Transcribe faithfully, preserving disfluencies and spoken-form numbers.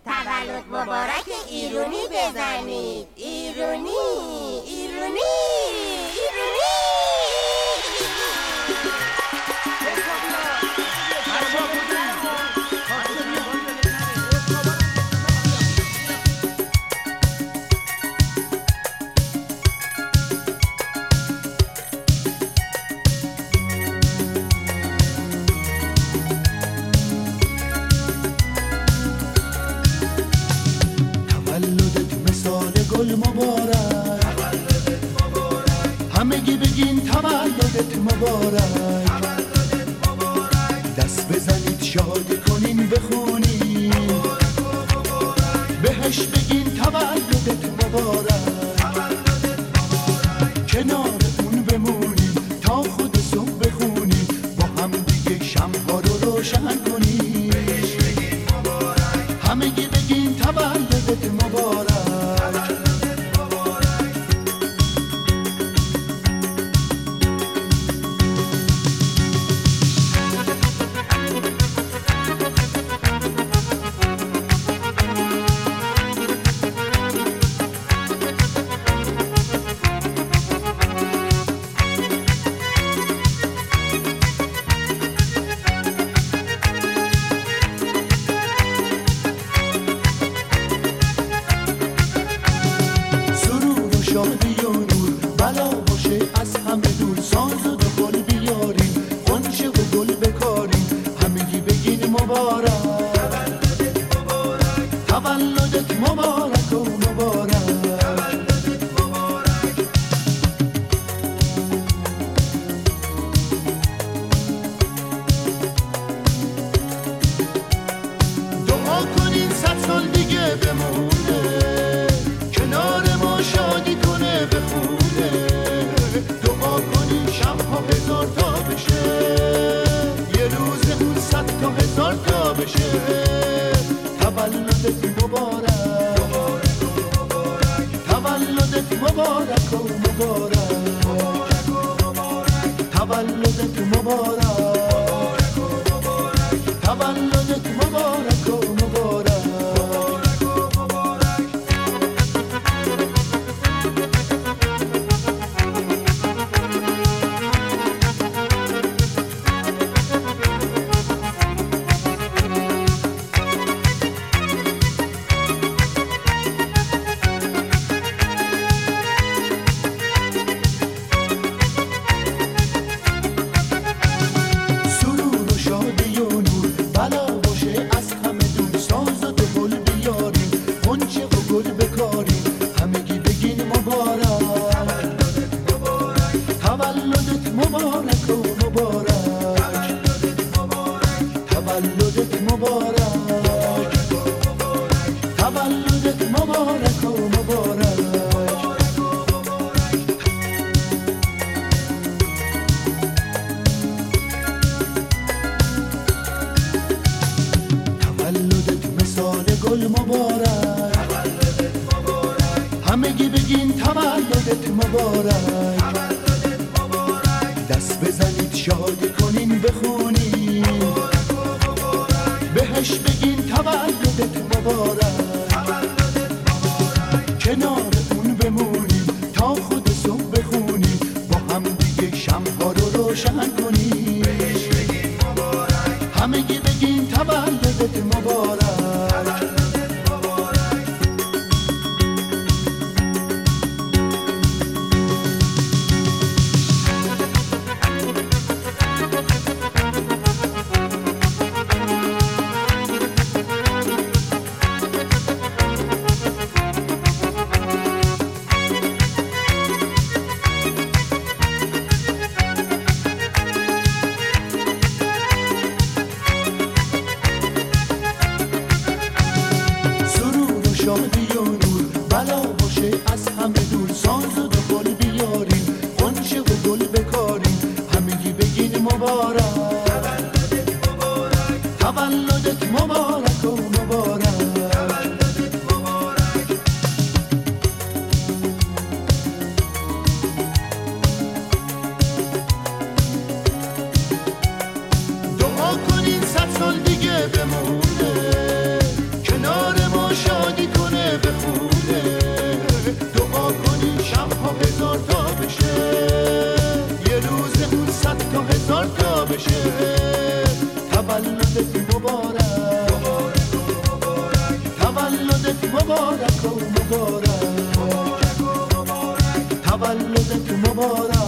تولد مبارک ایرونی بزنید. ایرونی ایرونی ایرونی. گل مبارک، تولدت مبارک، همگی بگین تولدت مبارک، تولدت مبارک، دست بزنید شادی کنین بخونین مبارک و مبارک، بهش بگین تولدت مبارک، تولدت مبارک، کنار اون بمونین تا خود صبح بخونین، با هم دیگه شمع‌ها رو روشن کنین، بهش بگین مبارک، همگی بگین تولدت مبارک. شادی و نور بلا باشه از همه دور، ساز و دخل بیارین غنچه و گل بکارین، همگی بگین مبارک، تولدت مبارک، تولدت مبارک و مبارک، تولدت مبارک. دعا کنین صد سال دیگه بمونه، کنار ما شادی کنه بخونه، دعا کنین شب‌ها هزار تا بشه، یه روز اون صد تا هزار تا بشه، تولدت مبارک، مبارک و مبارک، تولدت مبارک و مبارک، مبارک و مبارک، تولدت مبارک، مبارک و مبارک، تولدت مبارک و مبارک. گل مبارک، تولدت مبارک، همگی بگین تولدت مبارک، تولدت مبارک، دست بزنید شادی کنین بخونین مبارک و مبارک، بهش بگین تولدت مبارک، تولدت مبارک، کنار اون بمونین تا خود صبح بخونین، با هم دیگه شمع‌ها رو روشن کنین، بهش بگین مبارک، همگی بگین تولدت مبارک. شادی و نور بلا باشه از همه دور، ساز و دخل بیارین غنچه و گل بکارین، همگی بگین مبارک، تولدت مبارک، تولدت مبارک و مبارک، تولدت مبارک. دعا کنین صد سال دیگه بمونه، کنار ما مبارک و مبارک تولدت مبارک